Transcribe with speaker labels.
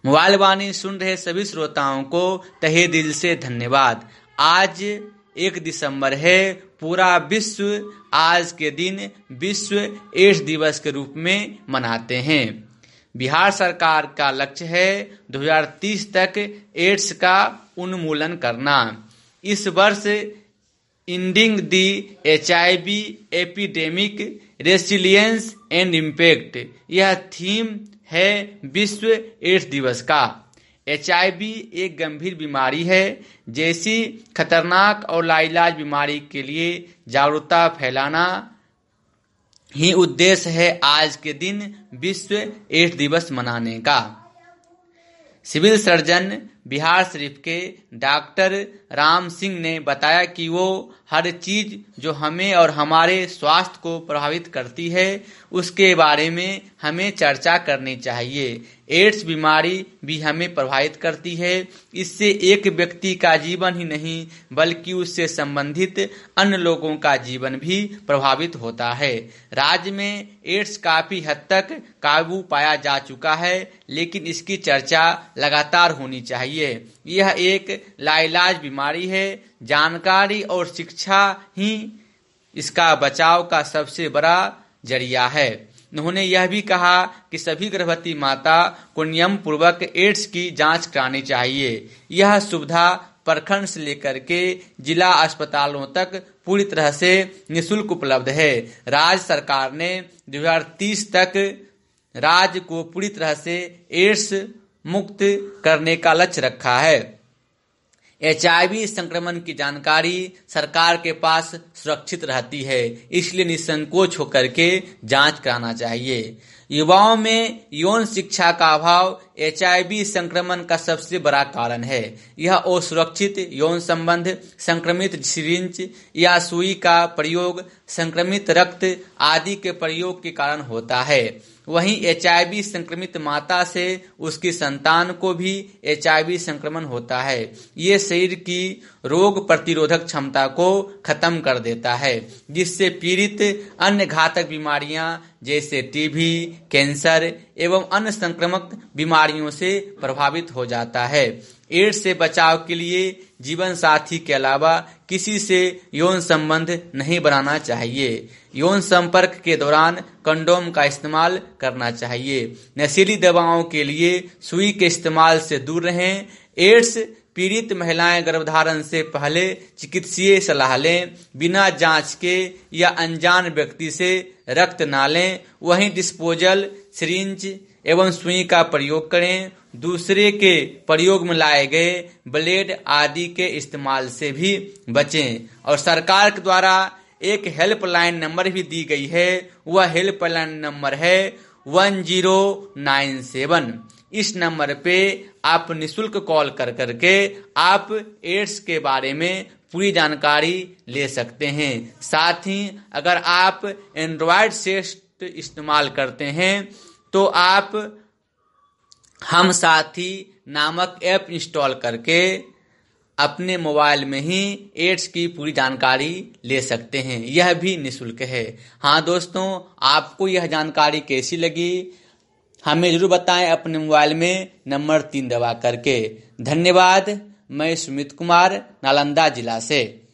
Speaker 1: Mobile वाणी सुन रहे सभी श्रोताओं को तहे दिल से धन्यवाद। आज 1 दिसंबर है। पूरा विश्व आज के दिन विश्व एड्स दिवस के रूप में मनाते हैं। बिहार सरकार का लक्ष्य है 2030 तक एड्स का उन्मूलन करना। इस वर्ष ending the HIV epidemic resilience and impact यह थीम है विश्व एड्स दिवस का। HIV एक गंभीर बीमारी है जैसी खतरनाक और लाइलाज बीमारी के लिए जागरूकता फैलाना ही उद्देश्य है आज के दिन विश्व एड्स दिवस मनाने का। सिविल सर्जन बिहार शरीफ के डॉक्टर राम सिंह ने बताया कि वो हर चीज जो हमें और हमारे स्वास्थ्य को प्रभावित करती है उसके बारे में हमें चर्चा करनी चाहिए। एड्स बीमारी भी हमें प्रभावित करती है। इससे एक व्यक्ति का जीवन ही नहीं बल्कि उससे संबंधित अन्य लोगों का जीवन भी प्रभावित होता है। राज्य में एड्स काफी हद तक काबू पाया जा चुका है, लेकिन इसकी चर्चा लगातार होनी चाहिए। यह एक लाइलाज बीमारी है। जानकारी और शिक्षा ही इसका बचाव का सबसे बड़ा जरिया है। उन्होंने यह भी कहा कि सभी गर्भवती माता को नियम पूर्वक एड्स की जांच करानी चाहिए। यह सुविधा प्रखंड से लेकर के जिला अस्पतालों तक पूरी तरह से निःशुल्क उपलब्ध है। राज्य सरकार ने 2030 तक राज्य को पूरी तरह से एड्स मुक्त करने का लक्ष्य रखा है। HIV संक्रमण की जानकारी सरकार के पास सुरक्षित रहती है, इसलिए निसंकोच होकर के जांच कराना चाहिए। युवाओं में यौन शिक्षा का अभाव HIV संक्रमण का सबसे बड़ा कारण है। यह असुरक्षित यौन संबंध, संक्रमित सिरिंज या सुई का प्रयोग, संक्रमित रक्त आदि के प्रयोग के कारण होता है। वहीं HIV संक्रमित माता से उसकी संतान को भी HIV संक्रमण होता है। ये शरीर की रोग प्रतिरोधक क्षमता को खत्म कर देता है, जिससे पीड़ित अन्य घातक बीमारियां जैसे TB, कैंसर एवं अन्य संक्रामक बीमारियों से प्रभावित हो जाता है। एड्स से बचाव के लिए जीवन साथी के अलावा किसी से यौन संबंध नहीं बनाना चाहिए। यौन संपर्क के दौरान कंडोम का इस्तेमाल करना चाहिए। नशीली दवाओं के लिए सुई के इस्तेमाल से दूर रहें। एड्स पीड़ित महिलाएं गर्भधारण से पहले चिकित्सीय सलाह लें। बिना जांच के या अनजान व्यक्ति से रक्त ना लें। वहीं डिस्पोजल सिरिंज एवं सुई का प्रयोग करें। दूसरे के प्रयोग में लाए गए ब्लेड आदि के इस्तेमाल से भी बचें। और सरकार के द्वारा एक हेल्पलाइन नंबर भी दी गई है। वह हेल्पलाइन नंबर है 1097। इस नंबर पे आप निःशुल्क कॉल कर करके आप एड्स के बारे में पूरी जानकारी ले सकते हैं। साथ ही अगर आप एंड्रॉयड सेट इस्तेमाल करते हैं तो आप हम साथी नामक ऐप इंस्टॉल करके अपने मोबाइल में ही एड्स की पूरी जानकारी ले सकते हैं। यह भी निःशुल्क है। हाँ दोस्तों, आपको यह जानकारी कैसी लगी हमें जरूर बताएं अपने मोबाइल में नंबर 3 दबा करके। धन्यवाद। मैं सुमित कुमार, नालंदा जिला से।